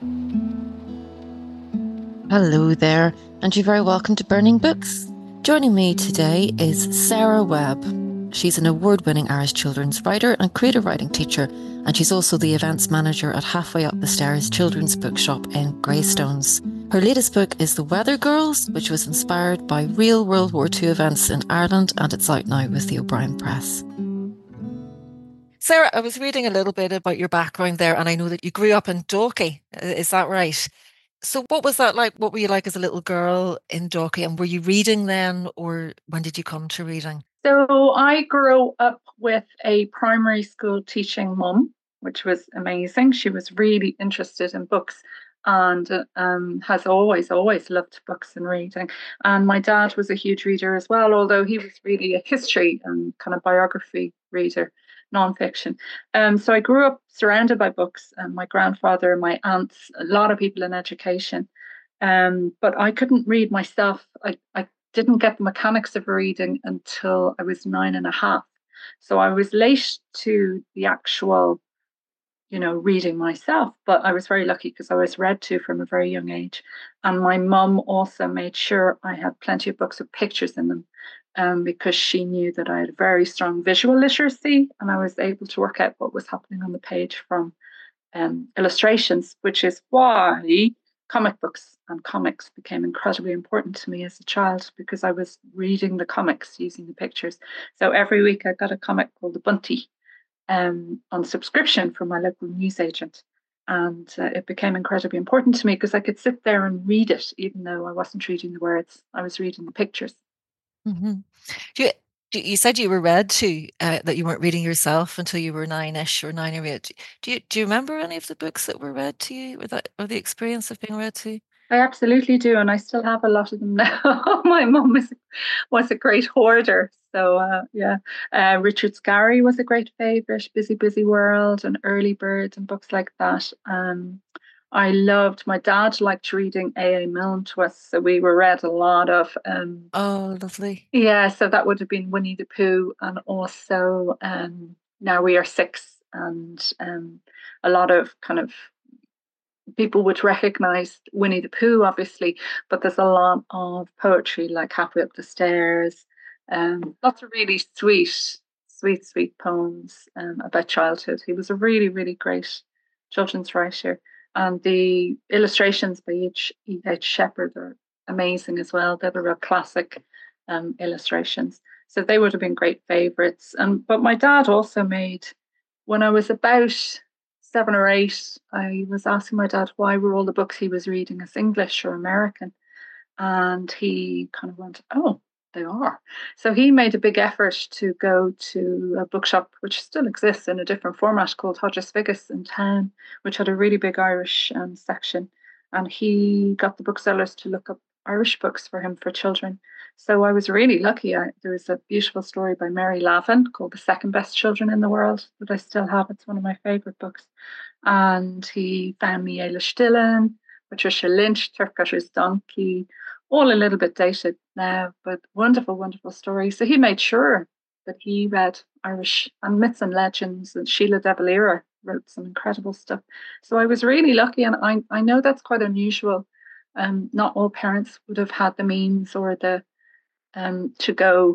Hello there, and you're very welcome to Burning Books. Joining me today is Sarah Webb. She's an award-winning Irish children's writer and creative writing teacher, and she's also the events manager at Halfway Up the Stairs Children's Bookshop in Greystones. Her latest book is The Weather Girls, which was inspired by real World War II events in Ireland, and it's out now with the O'Brien Press. Sarah, I was reading a little bit about your background there, and I know that you grew up in Dalkey. Is that right? So what was that like? What were you like as a little girl in Dalkey? And were you reading then, or when did you come to reading? So I grew up with a primary school teaching mum, which was amazing. She was really interested in books and has always loved books and reading. And my dad was a huge reader as well, although he was really a history and kind of biography reader, nonfiction. So I grew up surrounded by books, and my grandfather, my aunts, a lot of people in education. But I couldn't read myself. I didn't get the mechanics of reading until I was 9.5. So I was late to the actual, reading myself, but I was very lucky because I was read to from a very young age. And my mum also made sure I had plenty of books with pictures in them, because she knew that I had very strong visual literacy and I was able to work out what was happening on the page from illustrations, which is why comic books and comics became incredibly important to me as a child because I was reading the comics using the pictures. So every week I got a comic called The Bunty on subscription from my local newsagent. And it became incredibly important to me because I could sit there and read it, even though I wasn't reading the words, I was reading the pictures. Hmm. Do you, you said you were read to, that you weren't reading yourself until you were nine-ish or 9 or 8. Do you remember any of the books that were read to you, or the experience of being read to? I absolutely do, and I still have a lot of them now. My mum was a great hoarder, so yeah. Richard Scarry was a great favourite. Busy Busy World and Early Bird and books like that. I loved. My dad liked reading A. A. Milne to us, so we were read a lot of. Oh, lovely. Yeah, so that would have been Winnie the Pooh, and also Now We Are Six, and a lot of kind of people would recognize Winnie the Pooh, obviously, but there's a lot of poetry like Halfway Up the Stairs, lots of really sweet poems about childhood. He was a really, really great children's writer. And the illustrations by E.H. Shepard are amazing as well. They're the real classic illustrations. So they would have been great favorites. But my dad also made, when I was about 7 or 8, I was asking my dad why were all the books he was reading as English or American, and he kind of went, "Oh, they are." So he made a big effort to go to a bookshop which still exists in a different format called Hodges Figgis in town, which had a really big Irish section, and he got the booksellers to look up Irish books for him for children. So I was really lucky. There was a beautiful story by Mary Lavin called The Second Best Children in the World that I still have. It's one of my favourite books. And he found me Eilish Dillon, Patricia Lynch, Turf Cutter's Donkey, all a little bit dated now, but wonderful, wonderful stories. So he made sure that he read Irish and myths and legends, and Sheila de Valera wrote some incredible stuff. So I was really lucky, and I know that's quite unusual. Not all parents would have had the means or the to go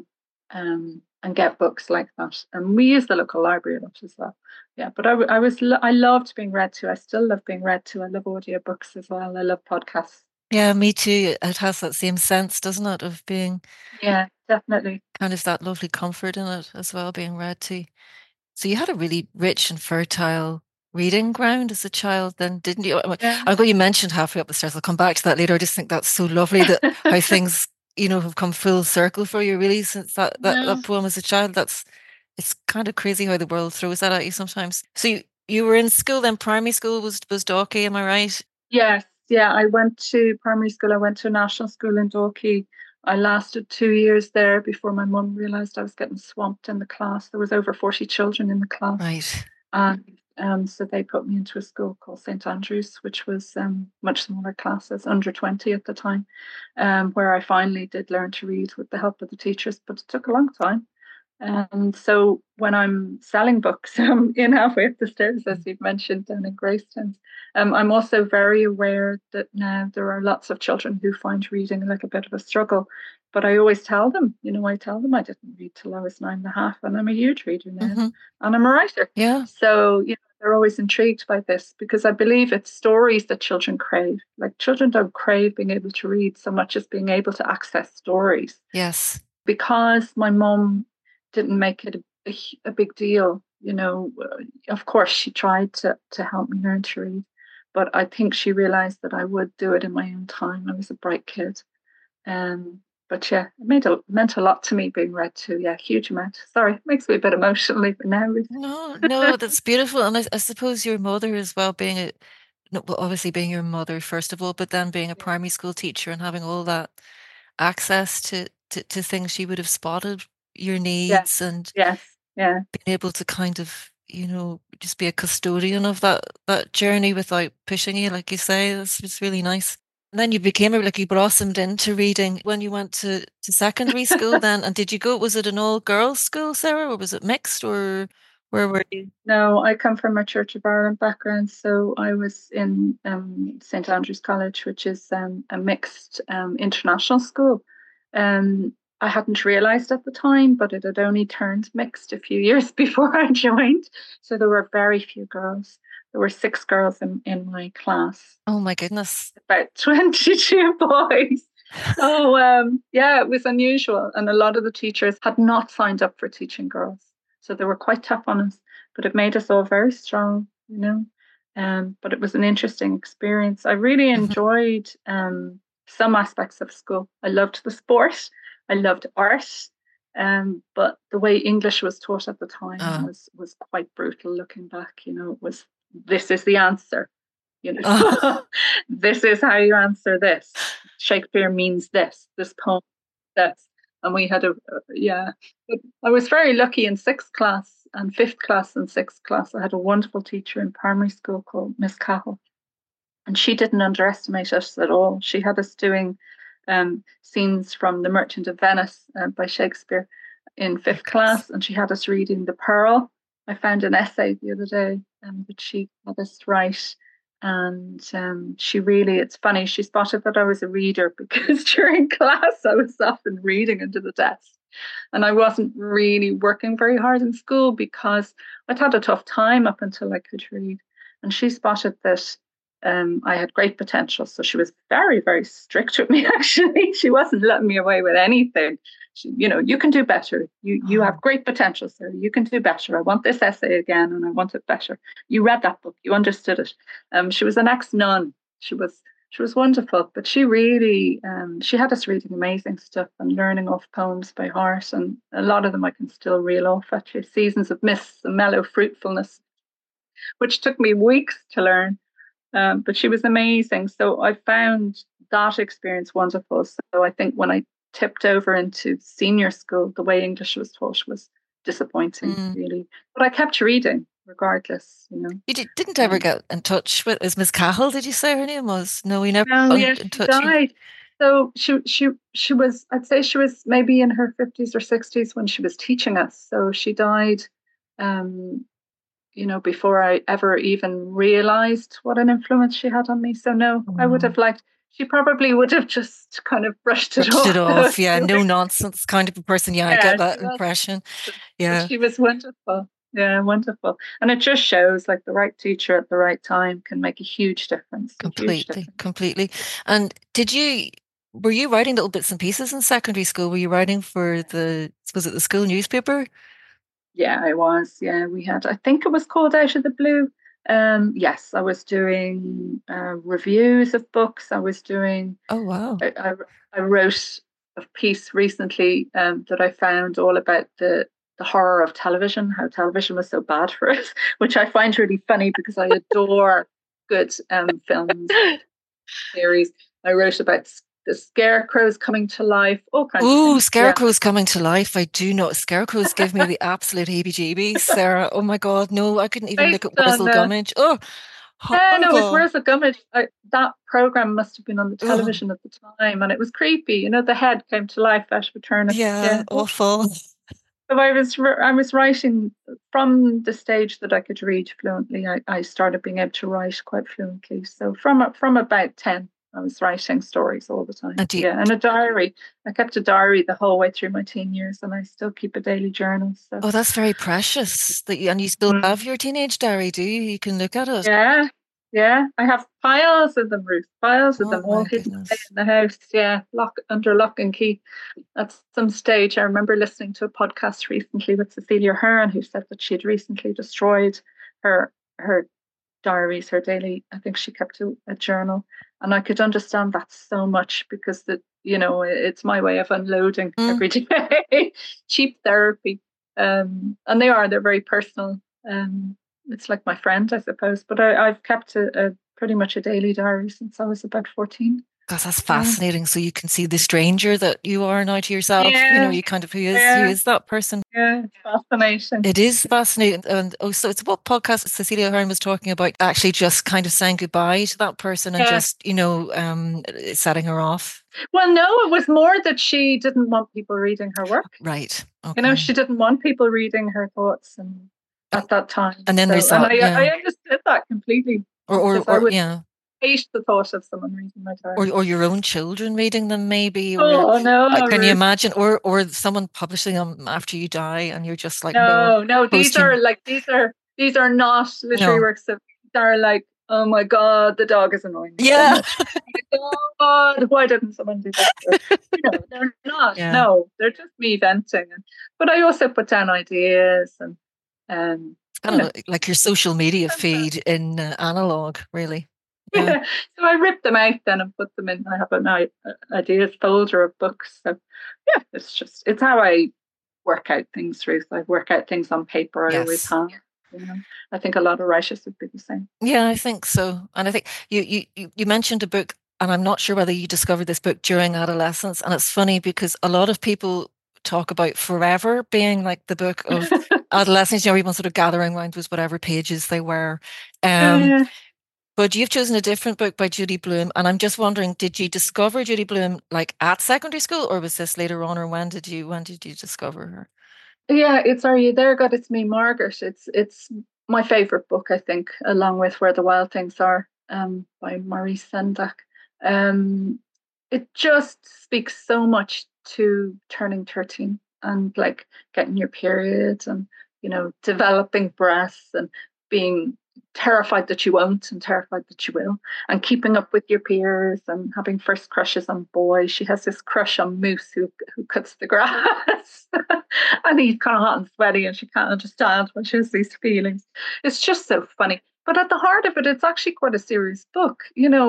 and get books like that. And we use the local library a lot as well. Yeah, but I loved being read to. I still love being read to. I love audiobooks as well. I love podcasts. Yeah, me too. It has that same sense, doesn't it, of being Yeah, definitely. kind of that lovely comfort in it as well, being read to. So you had a really rich and fertile reading ground as a child, then, didn't you? Yeah. I'm going, you mentioned Halfway Up the Stairs. I'll come back to that later. I just think that's so lovely that how things, have come full circle for you, really, since that Yeah. poem as a child. It's kind of crazy how the world throws that at you sometimes. So you were in school then, primary school was Dalkey, am I right? Yes. Yeah. I went to primary school. I went to a national school in Dalkey. I lasted 2 years there before my mum realised I was getting swamped in the class. There was over 40 children in the class. Right. And so they put me into a school called St Andrews, which was much smaller classes, under 20 at the time, where I finally did learn to read with the help of the teachers, but it took a long time. And so when I'm selling books, in halfway up the stairs, as you've mentioned, down in Gracetown, I'm also very aware that now there are lots of children who find reading like a bit of a struggle. But I always tell them, I tell them I didn't read till I was 9.5, and I'm a huge reader now, Mm-hmm. and I'm a writer. Yeah. So, they're always intrigued by this because I believe it's stories that children crave. Like children don't crave being able to read so much as being able to access stories. Yes. Because my mum didn't make it a big deal, of course she tried to help me learn to read, but I think she realized that I would do it in my own time. I was a bright kid. But yeah, it meant a lot to me being read to. Yeah, huge amount. Sorry, it makes me a bit emotional even now. No, that's beautiful. And I suppose your mother as well, being no, well, obviously being your mother, first of all, but then being a Yeah. primary school teacher and having all that access to things she would have spotted your Yeah. needs and Yes. Yeah. being able to kind of, just be a custodian of that journey without pushing you, like you say. That's just really nice. And then you became like you blossomed into reading when you went to secondary school then. And did you go, was it an all girls school, Sarah, or was it mixed, or where were you? No, I come from a Church of Ireland background, so I was in St Andrew's College, which is a mixed international school. Um, I hadn't realised at the time, but it had only turned mixed a few years before I joined. So there were very few girls. There were 6 girls in my class, Oh my goodness. about 22 boys. So yeah, it was unusual, and a lot of the teachers had not signed up for teaching girls, so they were quite tough on us. But it made us all very strong. But it was an interesting experience. I really Mhm. enjoyed some aspects of school. I loved the sport. I loved art. But the way English was taught at the time Uh, was quite brutal. Looking back, it was, this is the answer. uh, This is how you answer this. Shakespeare means this poem, this. And we had yeah. But I was very lucky in sixth class and fifth class and sixth class. I had a wonderful teacher in primary school called Miss Cahill, and she didn't underestimate us at all. She had us doing scenes from The Merchant of Venice by Shakespeare in my fifth goodness. class, and she had us reading The Pearl. I found an essay the other day that she had us write. And she really, it's funny, she spotted that I was a reader because during class I was often reading into the desk. And I wasn't really working very hard in school because I'd had a tough time up until I could read. And she spotted that I had great potential. So she was very, very strict with me, actually. She wasn't letting me away with anything. You can do better. You have Oh, great potential, sir. You can do better. I want this essay again and I want it better. You read that book. You understood it. She was an ex-nun. She was wonderful, but she really she had us reading amazing stuff and learning off poems by heart, and a lot of them I can still reel off at you. Seasons of Mists and Mellow Fruitfulness, which took me weeks to learn. But she was amazing. So I found that experience wonderful. So I think when I tipped over into senior school, the way English was taught was disappointing, mm. really. But I kept reading regardless. You didn't ever Um, get in touch with, is Miss Cahill, did you say her name was? No, we never no, got yeah, in she touch. died. So she was, I'd say she was maybe in her 50s or 60s when she was teaching us. So she died um, before I ever even realized what an influence she had on me. So no, I would Oh. have liked, she probably would have just kind of brushed it Brushed it off. Though. off. Yeah, no nonsense kind of a person. Yeah, I get Yeah, she that was, impression. but Yeah, she was wonderful. Yeah, wonderful. And it just shows like the right teacher at the right time can make a huge difference, a huge completely, difference. completely. And were you writing little bits and pieces in secondary school? Were you writing for was it the school newspaper? Yeah, I was. Yeah, we had, I think it was called Out of the Blue. Yes, I was doing reviews of books. I was doing, Oh, wow. I wrote a piece recently that I found all about the horror of television, how television was so bad for us, which I find really funny because I adore good films, series. I wrote about the scarecrows coming to life, all kinds of Ooh, things. Yeah. Scarecrow's coming to life. I do not. Scarecrows give me the absolute heebie-jeebies, Sarah. Oh my God, no, I couldn't even look Based at on Wurzel Gummidge. Oh, no, it was horrible. Where's Gummidge. That program must have been on the Oh, television at the time, and it was creepy. The head came to life out of eternity. yeah, Yeah, awful. So I was writing from the stage that I could read fluently. I started being able to write quite fluently. So from about 10, I was writing stories all the time. And do you, Yeah, and a diary. I kept a diary the whole way through my teen years, and I still keep a daily journal. So oh, that's very precious. And you still have mm. your teenage diary, do you? You can look at it. Yeah, yeah. I have piles of them, Ruth. Piles of Oh them, all my hidden away goodness. in the house. Yeah, under lock and key. At some stage, I remember listening to a podcast recently with Cecilia Hearn, who said that she had recently destroyed her diaries, her daily. I think she kept a journal, and I could understand that so much because it's my way of unloading Mm. every day. Cheap therapy, and they're very personal. It's like my friend, I suppose. But I've kept a pretty much a daily diary since I was about 14. Gosh, that's Yeah. fascinating. So you can see the stranger that you are now to yourself. Yeah, You kind of who yeah, is that person? yeah. It's fascinating. It is fascinating. And oh, so it's what podcast Cecilia Hearn was talking about, actually just kind of saying goodbye to that person and Yeah. just, setting her off. Well, no, it was more that she didn't want people reading her work. Right. Okay. She didn't want people reading her thoughts and And, at that time. and then So, there's and that, I yeah. understood that completely because I Or would yeah. hate the thought of someone reading my diary. Or your own children reading them maybe, or Oh no, can you Ruth. imagine, or someone publishing them after you die and you're just like, no, No, no, posting. these are not literary No. works of these are like, oh my God, the dog is annoying me so Yeah. much. Oh my God, why didn't someone do this? They're not. Yeah. No, they're just me venting. But I also put down ideas and um, It's kind you know. of like your social media feed in analog, really. Yeah. Yeah. So I rip them out then and put them in. I have an ideas folder of books. So yeah, it's how I work out things, Ruth. I work out things on paper. I always Yes. have. You know, I think a lot of writers would be the same. Yeah, I think so. And I think you mentioned a book, and I'm not sure whether you discovered this book during adolescence. And it's funny because a lot of people talk about Forever being like the book of adolescence, everyone sort of gathering around with whatever pages they were. Um, Yeah. but you've chosen a different book by Judy Blume, and I'm just wondering, did you discover Judy Blume like at secondary school, or was this later on, or when did you discover her? Yeah, it's Are You There, God? It's Me, Margaret. It's my favorite book, I think, along with Where the Wild Things Are, by Maurice Sendak. Um, it just speaks so much to turning 13 and like getting your period and developing breasts and being terrified that you won't and terrified that you will and keeping up with your peers and having first crushes on boys. She has this crush on Moose who cuts the grass and he's kind of hot and sweaty and she can't understand when she has these feelings. It's just so funny. But at the heart of it, it's actually quite a serious book.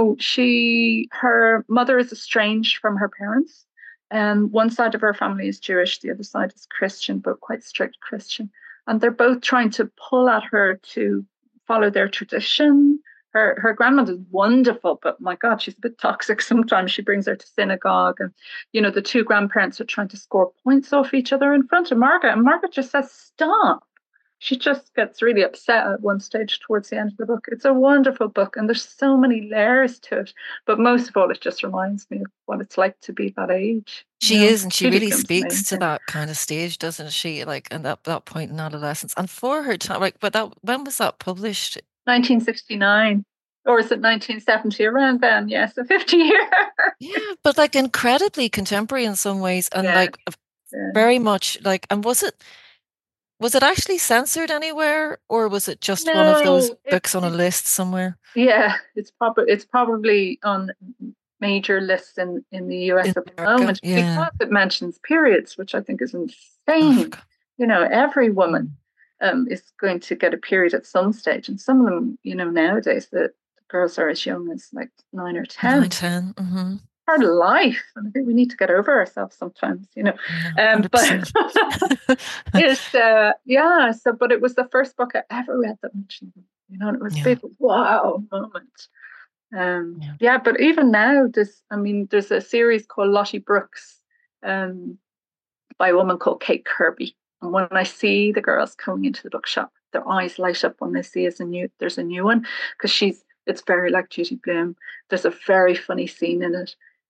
Her mother is estranged from her parents, and one side of her family is Jewish, the other side is Christian, but quite strict Christian. And they're both trying to pull at her to follow their tradition. Her grandmother's wonderful, but my God, she's a bit toxic sometimes. She brings her to synagogue, and the two grandparents are trying to score points off each other in front of Margaret, and Margaret just says, "Stop." She just gets really upset at one stage towards the end of the book. It's a wonderful book, and there's so many layers to it. But most of all, it just reminds me of what it's like to be that age. She is, and she Judy really Blume's speaks to amazing. that kind of stage, doesn't she? Like, and that point in adolescence, and for her time, like, but that when was that published? 1969, or is it 1970? Around then, yes, so 50 years. Yeah, but like incredibly contemporary in some ways, and Yeah, like yeah. very much like, and was it actually censored anywhere, or was it just one of those No, books on a list somewhere yeah, it's probably on major lists in the in US at the America? moment Yeah. because it mentions periods, which I think is Oh, insane. Every woman mm. is going to get a period at some stage, and some of them, nowadays the girls are as young as like 9 or 10. 9, 10. Mm-hmm. Part of life, and I think we need to get over ourselves sometimes. Yeah, But 100%. it's yeah. So, but it was the first book I ever read that mentioned them. And it was a Yeah. big wow moment. Yeah. Yeah, but even now, there's a series called Lottie Brooks, by a woman called Kate Kirby. And when I see the girls coming into the bookshop, their eyes light up when they see there's a new one because it's very like Judy Blume. There's a very funny scene in it.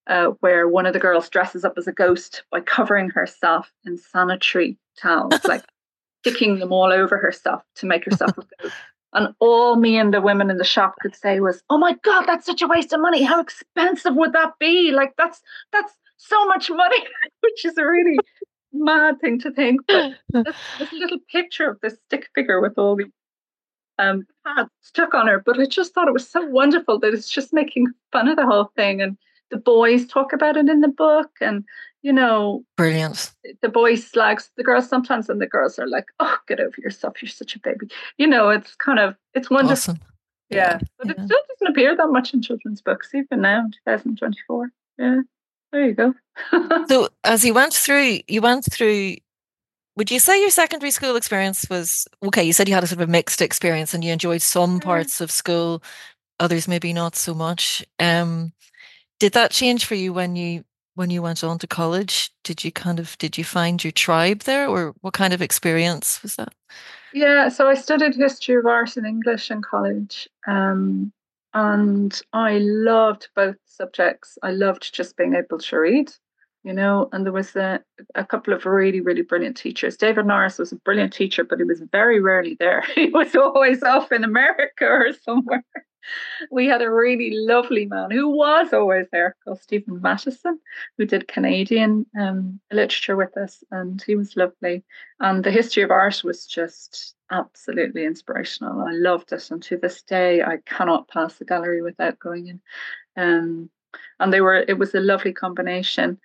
where one of the girls dresses up as a ghost by covering herself in sanitary towels, like sticking them all over herself to make herself a ghost. And all me and the women in the shop could say was, "Oh my God, that's such a waste of money. How expensive would that be? Like that's so much money," which is a really mad thing to think. But this little picture of this stick figure with all the pads stuck on her. But I just thought it was so wonderful that it's just making fun of the whole thing. And the boys talk about it in the book, and you know, Brilliant. the boys slags the girls sometimes, and the girls are like, "Oh, get over yourself, you're such a baby." You know, it's kind of it's wonderful. Awesome. Yeah, Yeah. but it Yeah. still doesn't appear that much in children's books, even now in 2024. Yeah, there you go. So as you went through, would you say your secondary school experience was okay? You said you had a sort of a mixed experience and you enjoyed some parts of school, others maybe not so much. Did that change for you when you went on to college? Did you find your tribe there, or what kind of experience was that? Yeah, so I studied history of art and English in college, and I loved both subjects. I loved just being able to read, and there was a couple of really, really brilliant teachers. David Norris was a brilliant teacher, but he was very rarely there. He was always off in America or somewhere. We had a really lovely man who was always there called Stephen Mattison, who did Canadian literature with us, and he was lovely. And the history of art was just absolutely inspirational. I loved it, and to this day, I cannot pass the gallery without going in. Um, and it was a lovely combination.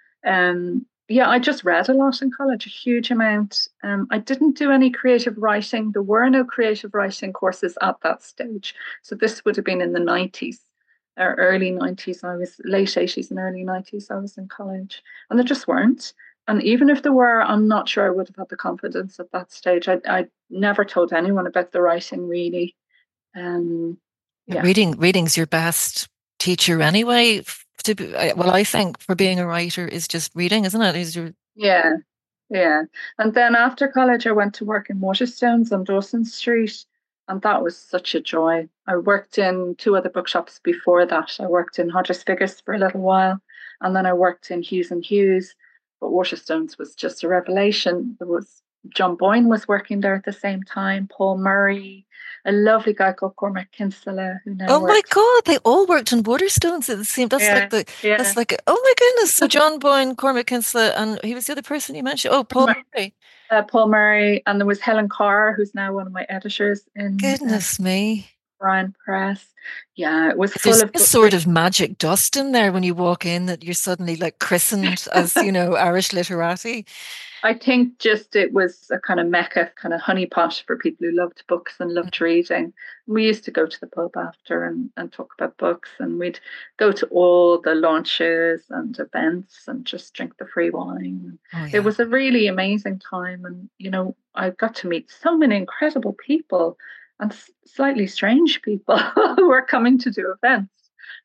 Yeah, I just read a lot in college, a huge amount. I didn't do any creative writing. There were no creative writing courses at that stage. So this would have been in the 90s or early 90s. I was late 80s and early 90s. I was in college, and there just weren't. And even if there were, I'm not sure I would have had the confidence at that stage. I never told anyone about the writing really. Um, yeah. Reading's your best teacher anyway. Well, I think for being a writer is just reading, isn't it? Is your Yeah, yeah. And then after college, I went to work in Waterstones on Dawson Street, and that was such a joy. I worked in two other bookshops before that. I worked in Hodges Figgis for a little while, and then I worked in Hughes and Hughes. But Waterstones was just a revelation. There was John Boyne was working there at the same time, Paul Murray, a lovely guy called Cormac Kinsella, who now oh my works. God, they all worked on Waterstones at the same. Yeah, That's yeah. like oh my goodness. So John Boyne, Cormac Kinsella, and he was the other person you mentioned. Oh, Paul Murray. Paul Murray, and there was Helen Carr, who's now one of my editors in Goodness me. Brian Press. Yeah, it was full There's of a sort of magic dust in there when you walk in that you're suddenly like christened as, Irish literati. I think just it was a kind of mecca, kind of honeypot for people who loved books and loved reading. We used to go to the pub after and talk about books, and we'd go to all the launches and events and just drink the free wine. Oh It yeah. was a really amazing time, and I got to meet so many incredible people and slightly strange people who were coming to do events.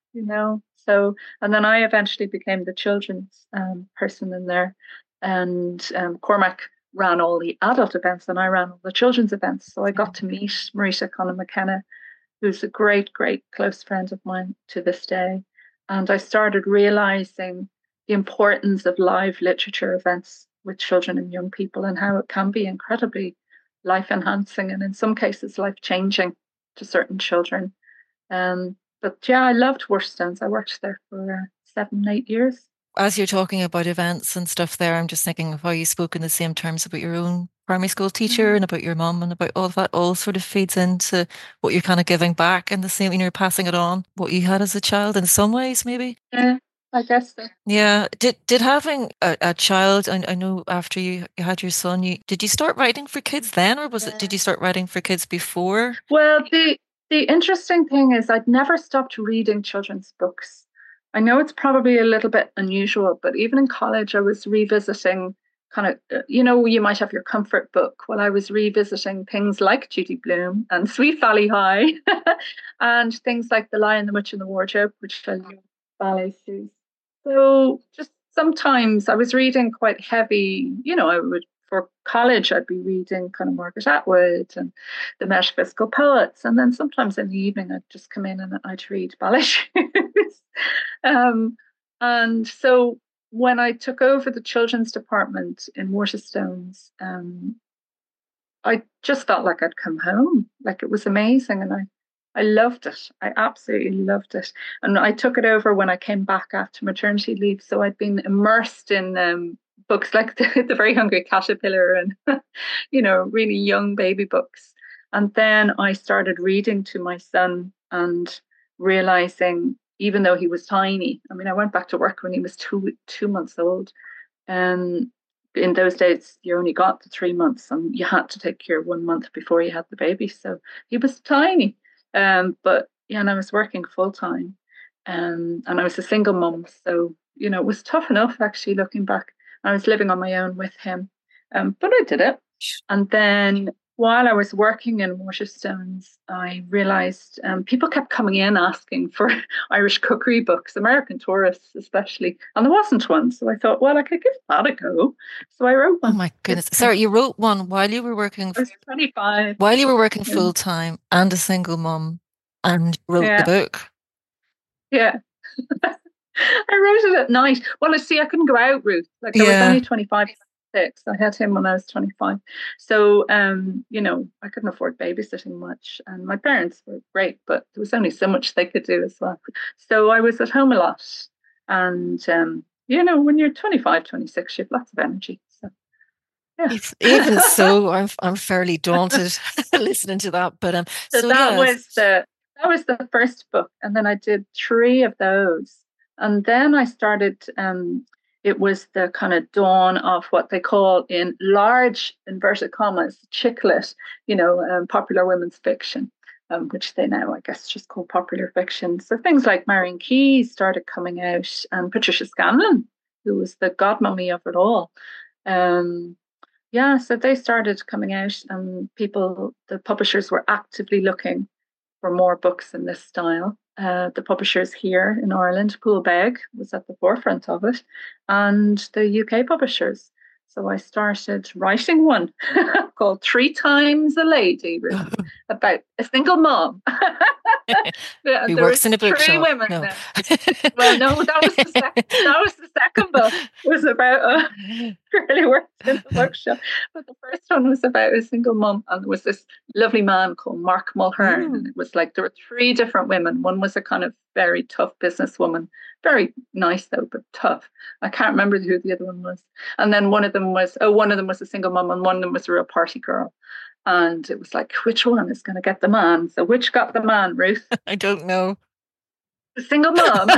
So and then I eventually became the children's person in there, and Cormac ran all the adult events and I ran all the children's events. So I got to meet Marita Conn McKenna, who's a great, great close friend of mine to this day. And I started realizing the importance of live literature events with children and young people and how it can be incredibly life enhancing and in some cases life changing to certain children. But yeah, I loved Worston's. I worked there for 7, 8 years. As you're talking about events and stuff there, I'm just thinking of how you spoke in the same terms about your own primary school teacher and about your mum and about all of that all sort of feeds into what you're kind of giving back and the same, you're passing it on, what you had as a child in some ways, maybe. Yeah, I guess so. Yeah. Did having a child, I know after you had your son, did you start writing for kids then, or did Yeah. you start writing for kids before? Well, the interesting thing is I'd never stopped reading children's books. I know it's probably a little bit unusual, but even in college, I was revisiting kind of, you might have your comfort book. Well, I was revisiting things like Judy Blume and Sweet Valley High and things like The Lion, the Witch, and the Wardrobe, which I love ballet shoes. So just sometimes I was reading quite heavy, I would for college I'd be reading kind of Margaret Atwood and the metaphysical poets. And then sometimes in the evening I'd just come in and I'd read ballet shoes. um, And so when I took over the children's department in Waterstones, I just felt like I'd come home. Like it was amazing. And I loved it. I absolutely loved it. And I took it over when I came back after maternity leave. So I'd been immersed in books like the Very Hungry Caterpillar and, really young baby books. And then I started reading to my son and realizing, even though he was tiny, I mean, I went back to work when he was 2 months old. And in those days, you only got the 3 months, and you had to take care 1 month before you had the baby. So he was tiny, but yeah, and I was working full time, and I was a single mum. So it was tough enough actually looking back. I was living on my own with him, but I did it. And then while I was working in Waterstones, I realized people kept coming in asking for Irish cookery books, American tourists especially, and there wasn't one. So I thought, well, I could give that a go. So I wrote Oh one. my goodness. Sorry, you wrote one I was 25. while you were working And full time and a single mom and wrote the yeah, book. yeah. I wrote it at night. Well, I see, I couldn't go out, Ruth. Like I was Yeah. only 25, 6. I had him when I was 25. So, I couldn't afford babysitting much. And my parents were great, but there was only so much they could do as well. So I was at home a lot. And, when you're 25, 26, you have lots of energy. So, yeah. Even so, I'm fairly daunted listening to that. But So so yes. that was the first book, and then I did three of those, and then I started. It was the kind of dawn of what they call in large inverted commas chick lit, popular women's fiction, which they now I guess just call popular fiction. So things like Marion Keyes started coming out, and Patricia Scanlon, who was the godmummy of it all. Um, yeah, so they started coming out, and the publishers were actively looking for more books in this style. The publishers here in Ireland, Poolbeg was at the forefront of it, and the UK publishers. So I started writing one called Three Times a Lady, Ruth, about a single mom. Who There works was in a three bookshop? women No. there. Well, no, that was the second. That was the second book. It was about a girl who worked in the bookshop. But the first one was about a single mum, and there was this lovely man called Mark Mulhern, and Ooh. it was like there were three different women. One was a kind of very tough businesswoman, very nice though, but tough. I can't remember who the other one was. And then one of them was a single mum, and one of them was a real party girl. And it was like, which one is going to get the man? So which got the man, Ruth? I don't know. The single mom.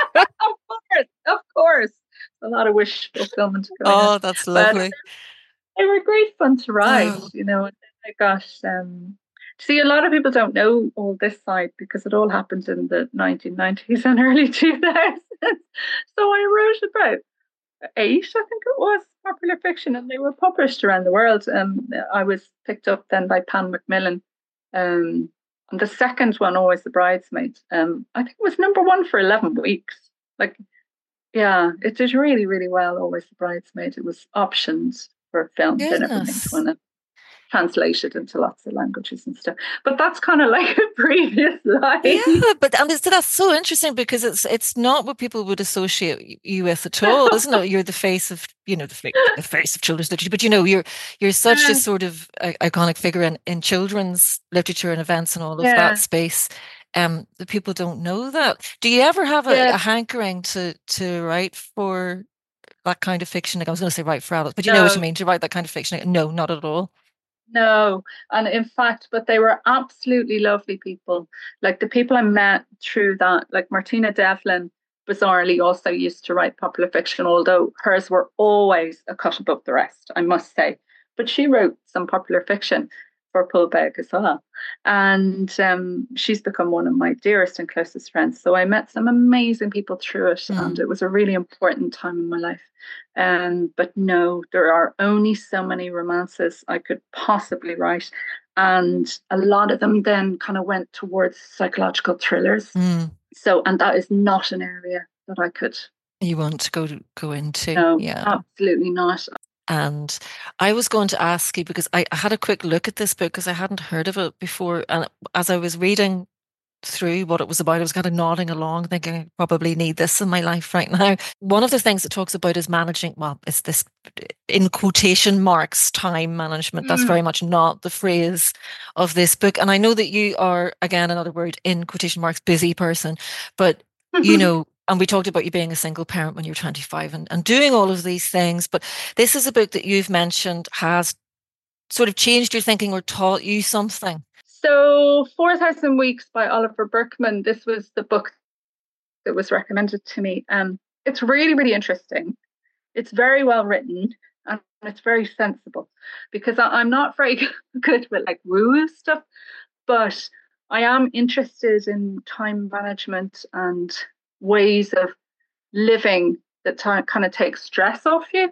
Of course. A lot of wish fulfillment going on. Oh, that's But lovely. they were great fun to write, Oh, and then I got see, a lot of people don't know all this side because it all happened in the 1990s and early 2000s. So I wrote about eight, I think it was, popular fiction, and they were published around the world. I was picked up then by Pan Macmillan. And the second one, Always the Bridesmaid, I think it was number one for 11 weeks. Like, yeah, it did really, really well, Always the Bridesmaid. It was options for film. They never made goodness. one, and translated into lots of languages and stuff. But that's kind of like a previous life. Yeah, but that's so interesting because it's not what people would associate you with at all, isn't it? You're the face of, the face of children's literature, but you're such a Yeah, sort of iconic figure in children's literature and events and all of that yeah, space. The people don't know that. Do you ever have a yeah. hankering to write for that kind of fiction? Like I was going to say write for adults, but you know what I No, mean, to write that kind of fiction. No, not at all. no. And in fact, but they were absolutely lovely people. Like the people I met through that, like Martina Devlin, bizarrely also used to write popular fiction, although hers were always a cut above the rest, I must say. But she wrote some popular fiction for Pullbeg as well. And she's become one of my dearest and closest friends. So I met some amazing people through it, and Hmm. it was a really important time in my life. But no, there are only so many romances I could possibly write. And a lot of them then kind of went towards psychological thrillers. Hmm. So, and that is not an area that I could, You want to go into, no, yeah. absolutely not. And I was going to ask you because I had a quick look at this book because I hadn't heard of it before. And as I was reading through what it was about. I was kind of nodding along, thinking I probably need this in my life right now. One of the things it talks about is managing, well, it's this in quotation marks time management. That's Mm. very much not the phrase of this book. And I know that you are, again, another word in quotation marks, busy person, but and we talked about you being a single parent when you were 25 and doing all of these things. But this is a book that you've mentioned has sort of changed your thinking or taught you something. So 4,000 Weeks by Oliver Burkeman, this was the book that was recommended to me. It's really, really interesting. It's very well written and it's very sensible because I'm not very good with like woo stuff, but I am interested in time management and ways of living that kind of takes stress off you.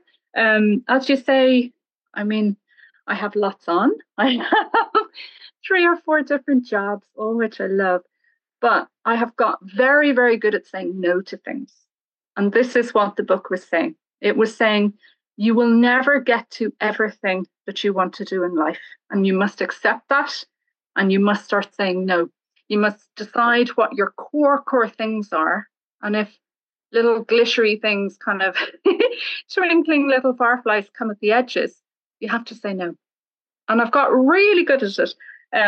As you say, I mean, I have lots on. I have 3 or 4 different jobs, all which I love, but I have got very, very good at saying no to things. And this is what the book was saying. It was saying, you will never get to everything that you want to do in life. And you must accept that. And you must start saying no. You must decide what your core things are. And if little glittery things, kind of twinkling little fireflies come at the edges, you have to say no. And I've got really good at it.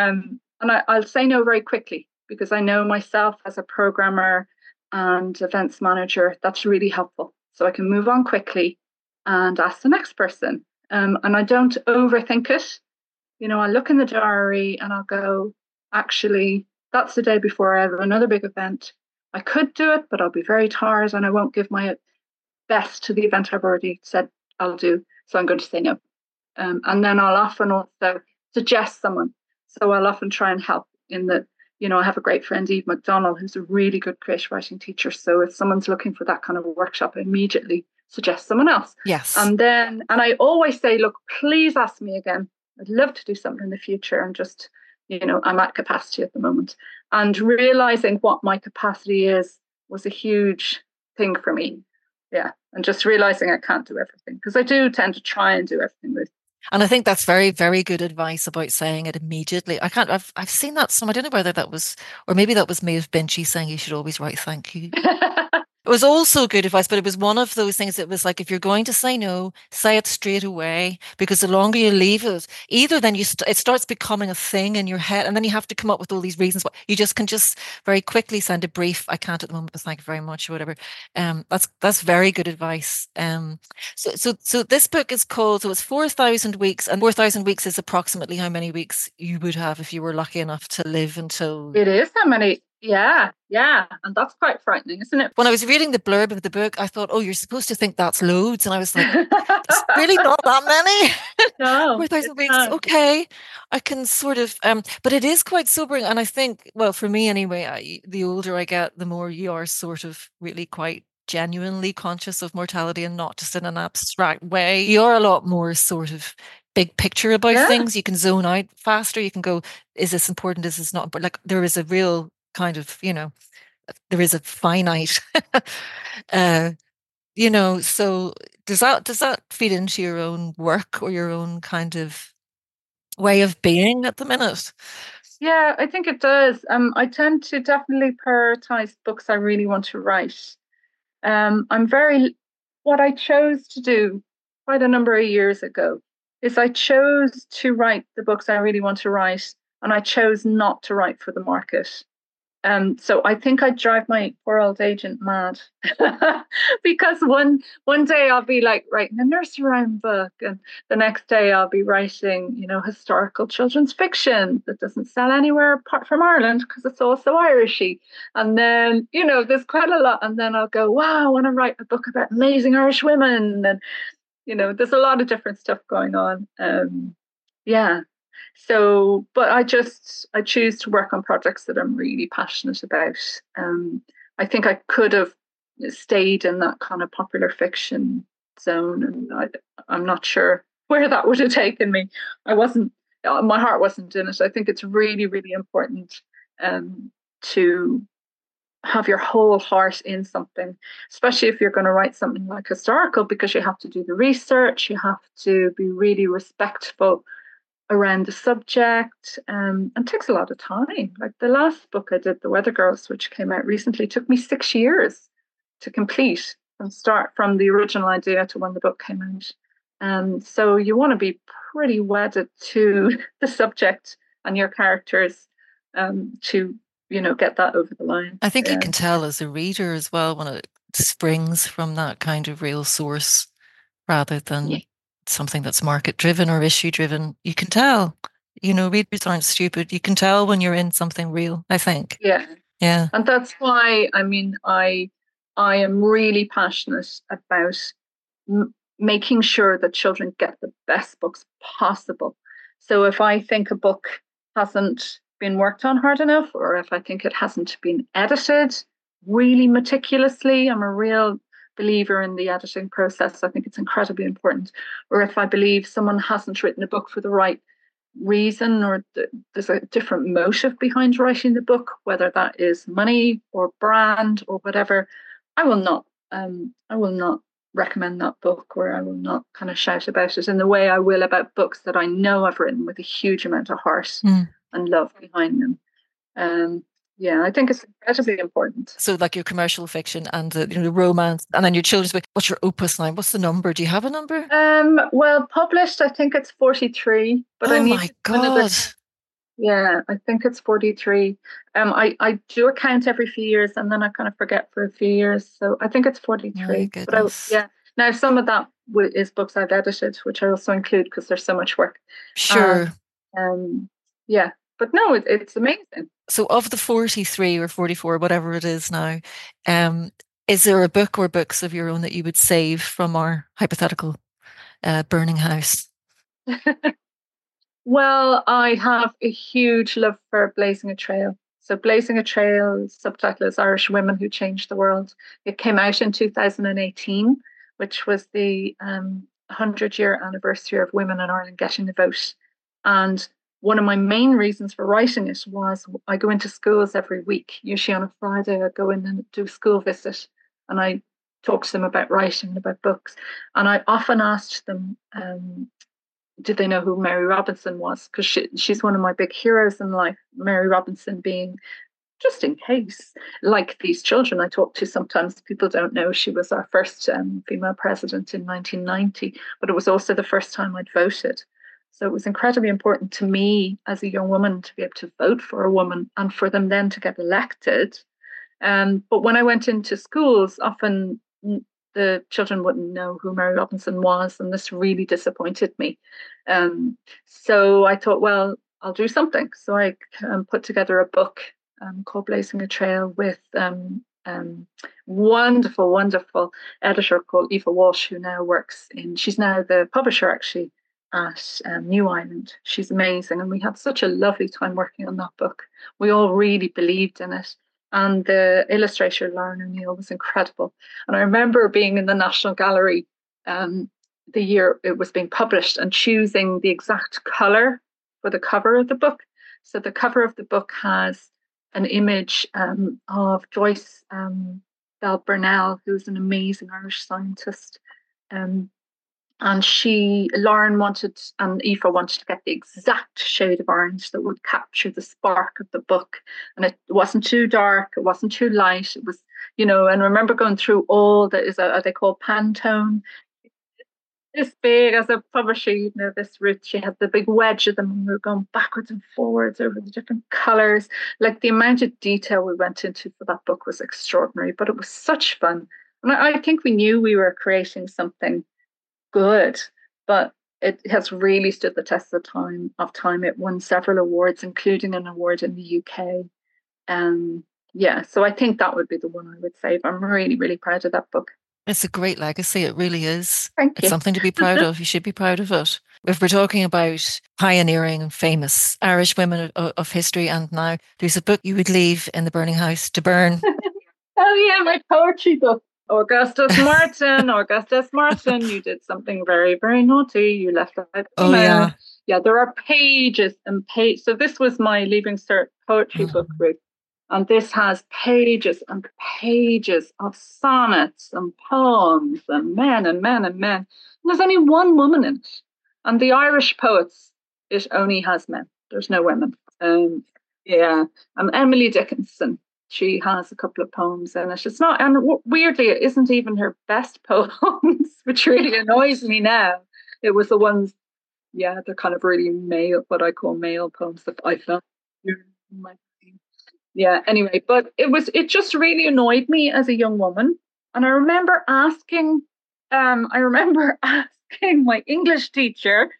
And I'll say no very quickly because I know myself as a programmer and events manager, that's really helpful. So I can move on quickly and ask the next person. And I don't overthink it. I'll look in the diary and I'll go, actually, that's the day before I have another big event. I could do it, but I'll be very tired and I won't give my best to the event I've already said I'll do. So I'm going to say no. And then I'll often also suggest someone. So I'll often try and help in that, I have a great friend, Eve McDonald, who's a really good creative writing teacher. So if someone's looking for that kind of a workshop, I immediately suggest someone else. Yes. And I always say, look, please ask me again. I'd love to do something in the future and just, I'm at capacity at the moment. And realizing what my capacity is was a huge thing for me. Yeah. And just realizing I can't do everything because I do tend to try and do everything with. And I think that's very, very good advice about saying it immediately. I've seen that some, I don't know whether that was, or maybe that was Maeve Binchy saying you should always write thank you. It was also good advice, but it was one of those things that was like, if you're going to say no, say it straight away, because the longer you leave it, either then it starts becoming a thing in your head, and then you have to come up with all these reasons. But you just can just very quickly send a brief. I can't at the moment, but thank you very much, or whatever. That's very good advice. So this book is called. So it's 4,000 Weeks, and 4,000 weeks is approximately how many weeks you would have if you were lucky enough to live until. It is how many. Yeah, yeah. And that's quite frightening, isn't it? When I was reading the blurb of the book, I thought, oh, you're supposed to think that's loads. And I was like, it's really not that many. No, 4,000 it's weeks. not. Okay. I can sort of, but it is quite sobering. And I think, well, for me anyway, the older I get, the more you are sort of really quite genuinely conscious of mortality and not just in an abstract way. You're a lot more sort of big picture about Yeah. things. You can zone out faster. You can go, is this important? Is this not? But like there is a real kind of, there is a finite uh so does that feed into your own work or your own kind of way of being at the minute? Yeah, I think it does. I tend to definitely prioritize books I really want to write. I'm very, what I chose to do quite a number of years ago is I chose to write the books I really want to write, and I chose not to write for the market. So I think I'd drive my poor old agent mad because one day I'll be like writing a nursery rhyme book, and the next day I'll be writing, historical children's fiction that doesn't sell anywhere apart from Ireland because it's all so Irishy. And then, there's quite a lot, and then I'll go, wow, I want to write a book about amazing Irish women, and there's a lot of different stuff going on. Yeah. So, but I choose to work on projects that I'm really passionate about. I think I could have stayed in that kind of popular fiction zone, and I'm not sure where that would have taken me. I wasn't, my heart wasn't in it. I think it's really, really important to have your whole heart in something, especially if you're going to write something like historical, because you have to do the research, you have to be really respectful around the subject, and takes a lot of time. Like the last book I did, The Weather Girls, which came out recently, took me 6 years to complete from start from the original idea to when the book came out. So you want to be pretty wedded to the subject and your characters to get that over the line. I think you can tell as a reader as well when it springs from that kind of real source rather Yeah. than something that's market driven or issue driven. You can tell, readers aren't stupid. You can tell when you're in something real, I think. Yeah. Yeah. And that's why, I mean, I am really passionate about making sure that children get the best books possible. So if I think a book hasn't been worked on hard enough, or if I think it hasn't been edited really meticulously, I'm a real believer in the editing process. I think it's incredibly important. Or if I believe someone hasn't written a book for the right reason, or there's a different motive behind writing the book, whether that is money or brand or whatever, I will not recommend that book, or I will not kind of shout about it in the way I will about books that I know I've written with a huge amount of heart and love behind them. Um, yeah, I think it's incredibly important. So, like your commercial fiction and the romance, and then your children's book. What's your opus line? What's the number? Do you have a number? Well, published, I think it's 43, but I Oh need my to God. Yeah, I think it's 43. I do a count every few years and then I kind of forget for a few years. So I think it's My 43. But goodness. yeah. Now some of that is books I've edited, which I also include because there's so much work. Sure. Um, yeah, but no, it's amazing. So of the 43 or 44, whatever it is now, is there a book or books of your own that you would save from our hypothetical burning house? Well, I have a huge love for Blazing a Trail. So Blazing a Trail, subtitle is Irish Women Who Changed the World. It came out in 2018, which was the 100-year anniversary of women in Ireland getting the vote. And one of my main reasons for writing it was I go into schools every week. Usually on a Friday, I go in and do a school visit and I talk to them about writing and about books. And I often asked them, did they know who Mary Robinson was? Because she's one of my big heroes in life. Mary Robinson being, just in case, like these children I talk to sometimes, people don't know she was our first female president in 1990, but it was also the first time I'd voted. So it was incredibly important to me as a young woman to be able to vote for a woman and for them then to get elected. But when I went into schools, often the children wouldn't know who Mary Robinson was, and this really disappointed me. So I thought, well, I'll do something. So I put together a book called Blazing a Trail with wonderful, wonderful editor called Eva Walsh, who now she's now the publisher actually at New Island. She's amazing, and we had such a lovely time working on that book. We all really believed in it. And the illustrator, Lauren O'Neill, was incredible. And I remember being in the National Gallery the year it was being published and choosing the exact colour for the cover of the book. So the cover of the book has an image of Joyce Bell Burnell, who's an amazing Irish scientist. And Lauren wanted, and Aoife wanted to get the exact shade of orange that would capture the spark of the book. And it wasn't too dark, it wasn't too light. It was, and I remember going through all that are they called Pantone? This big as a publisher, this Ruth, she had the big wedge of them, and we were going backwards and forwards over the different colours. Like the amount of detail we went into for that book was extraordinary, but it was such fun. And I think we knew we were creating something good, but it has really stood the test of time. It won several awards, including an award in the UK. Yeah, so I think that would be the one I would save. I'm really, really proud of that book. It's a great legacy. It really is. Thank It's you. something to be proud of. You should be proud of it. If we're talking about pioneering and famous Irish women of history and now, there's a book you would leave in the burning house to burn. Oh yeah, my poetry book. Augustus Martin, you did something very, very naughty. You left out. Oh yeah. Yeah, there are pages and pages. So this was my Leaving Cert poetry book, Ruth. And this has pages and pages of sonnets and poems and men and men and men. And there's only one woman in it. And the Irish poets It only has men. There's no women. Yeah. Emily Dickinson. She has a couple of poems in it. It's not, and weirdly, it isn't even her best poems, which really annoys me now. It was the ones, yeah, they're kind of really male, what I call male poems that I found. Yeah, anyway, but it just really annoyed me as a young woman. And I remember asking my English teacher,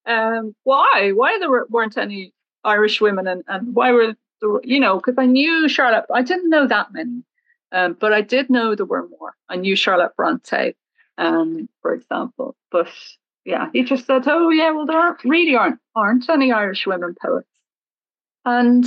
why there weren't any Irish women, and why were there, because I knew Charlotte, I didn't know that many, but I did know there were more. I knew Charlotte Bronte, for example, but yeah, he just said, oh yeah, well, aren't any Irish women poets. And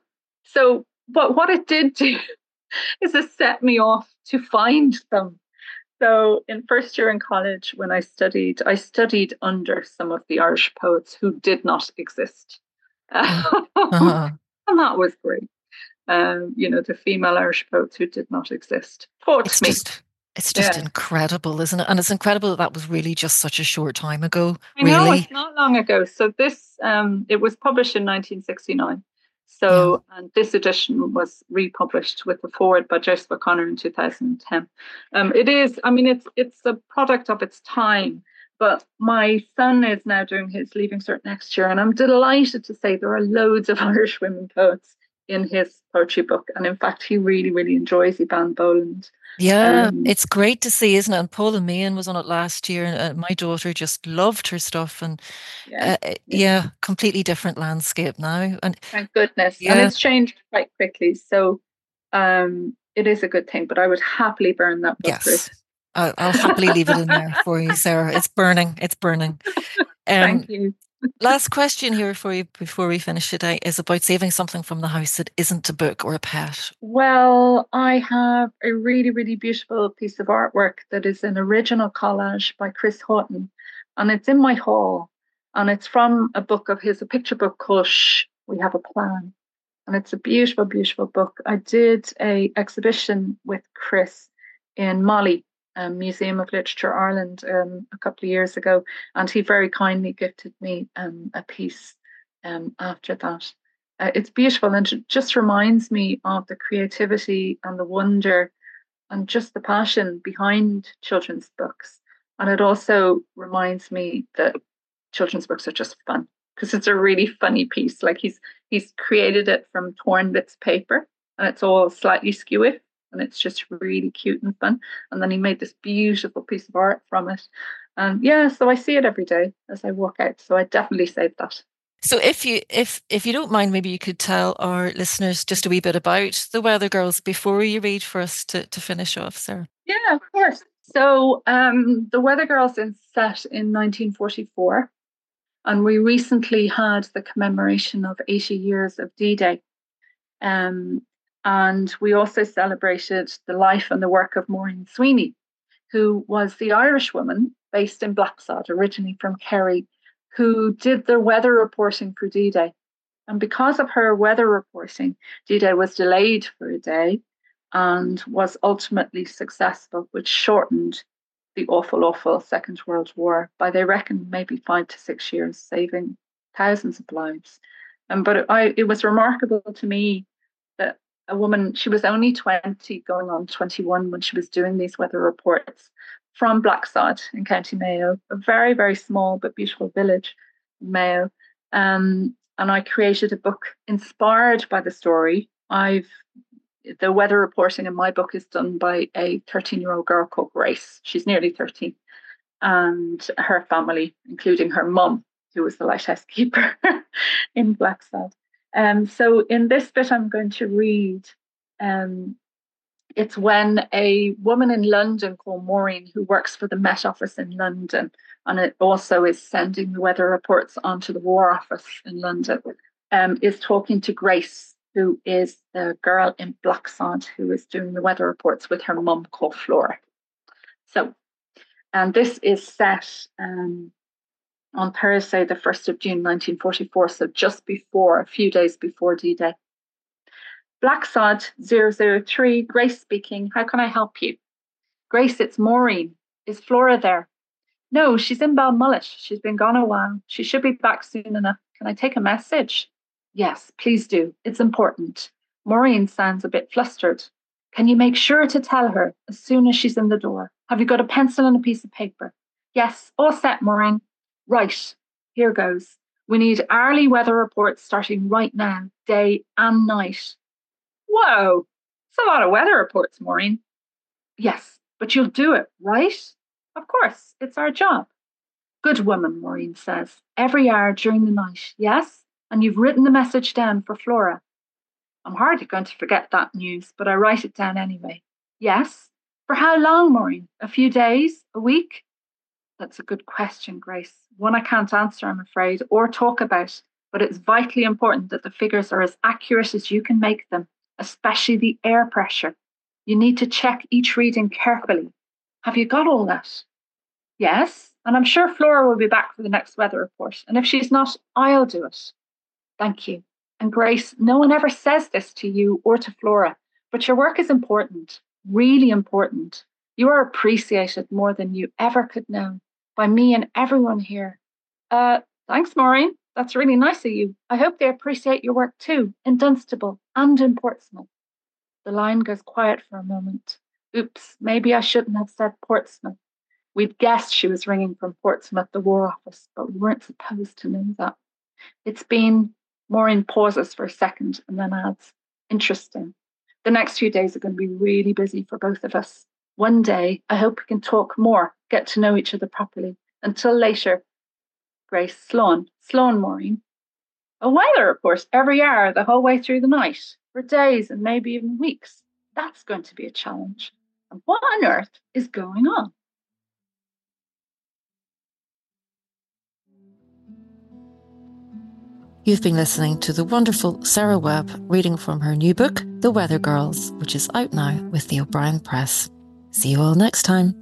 but what it did do is it set me off to find them. So in first year in college, when I studied under some of the Irish poets who did not exist. Uh-huh. And that was great. The female Irish poets who did not exist taught It's me. just it's just incredible, isn't it? And it's incredible that was really just such a short time ago, I know really. it's not long ago. So it was published in 1969. Yeah. So, and this edition was republished with the foreword by Joseph O'Connor in 2010. It is, I mean, it's a product of its time. But my son is now doing his Leaving Cert next year, and I'm delighted to say there are loads of Irish women poets in his poetry book. And in fact, he really, really enjoys Eban Boland. Yeah, Um, it's great to see, isn't it? And Paula Meehan was on it last year, and my daughter just loved her stuff. And yeah, yeah. yeah, completely different landscape now. And Thank goodness. And yeah, it's changed quite quickly. So it is a good thing, but I would happily burn that book, yes, Ruth. I'll happily leave it in there for you, Sarah. It's burning. It's burning. Thank Um, you. Last question here for you before we finish today is about saving something from the house that isn't a book or a pet. Well, I have a really, really beautiful piece of artwork that is an original collage by Chris Houghton, and it's in my hall. And it's from a book of his, a picture book called Shh, We Have a Plan. And it's a beautiful, beautiful book. I did a exhibition with Chris in Mali, Museum of Literature Ireland, a couple of years ago, and he very kindly gifted me a piece after that. It's beautiful, and it just reminds me of the creativity and the wonder and just the passion behind children's books. And it also reminds me that children's books are just fun because it's a really funny piece. Like he's created it from torn bits of paper, and it's all slightly skewy, and it's just really cute and fun. And then he made this beautiful piece of art from it. And yeah, so I see it every day as I walk out. So I definitely save that. So if you don't mind, maybe you could tell our listeners just a wee bit about the Weather Girls before you read for us to finish off, Sarah. Yeah, of course. So the Weather Girls is set in 1944, and we recently had the commemoration of 80 years of D-Day. And we also celebrated the life and the work of Maureen Sweeney, who was the Irish woman based in Blacksod, originally from Kerry, who did the weather reporting for D-Day. And because of her weather reporting, D-Day was delayed for a day and was ultimately successful, which shortened the awful, awful Second World War by, they reckon, maybe 5 to 6 years, saving thousands of lives. But it was remarkable to me that a woman, she was only 20, going on 21 when she was doing these weather reports from Blacksod in County Mayo, a very, very small but beautiful village in Mayo. And I created a book inspired by the story. The weather reporting in my book is done by a 13-year-old girl called Grace. She's nearly 13. And her family, including her mum, who was the lighthouse keeper in Blacksod. So in this bit I'm going to read, it's when a woman in London called Maureen, who works for the Met Office in London, and it also is sending the weather reports onto the War Office in London, is talking to Grace, who is the girl in Blacksod who is doing the weather reports with her mum called Flora. So, and this is set on Thursday, the 1st of June, 1944, so just before, a few days before D-Day. Blacksod 003, Grace speaking. How can I help you? Grace, it's Maureen. Is Flora there? No, she's in Balmullet. She's been gone a while. She should be back soon enough. Can I take a message? Yes, please do. It's important. Maureen sounds a bit flustered. Can you make sure to tell her as soon as she's in the door? Have you got a pencil and a piece of paper? Yes, all set, Maureen. Right, here goes. We need hourly weather reports starting right now, day and night. Whoa, it's a lot of weather reports, Maureen. Yes, but you'll do it, right? Of course, it's our job. Good woman, Maureen says. Every hour during the night, yes? And you've written the message down for Flora. I'm hardly going to forget that news, but I write it down anyway. Yes? For how long, Maureen? A few days? A week? That's a good question, Grace. One I can't answer, I'm afraid, or talk about, but it's vitally important that the figures are as accurate as you can make them, especially the air pressure. You need to check each reading carefully. Have you got all that? Yes, and I'm sure Flora will be back for the next weather report, and if she's not, I'll do it. Thank you. And Grace, no one ever says this to you or to Flora, but your work is important, really important. You are appreciated more than you ever could know by me and everyone here. Thanks, Maureen. That's really nice of you. I hope they appreciate your work too, in Dunstable and in Portsmouth. The line goes quiet for a moment. Oops, maybe I shouldn't have said Portsmouth. We'd guessed she was ringing from Portsmouth, the War Office, but we weren't supposed to know that. It's been... Maureen pauses for a second and then adds, interesting. The next few days are going to be really busy for both of us. One day, I hope we can talk more, get to know each other properly. Until later, Grace, Sloan, Maureen. A weather report every hour the whole way through the night, for days and maybe even weeks. That's going to be a challenge. And what on earth is going on? You've been listening to the wonderful Sarah Webb reading from her new book, The Weather Girls, which is out now with the O'Brien Press. See you all next time.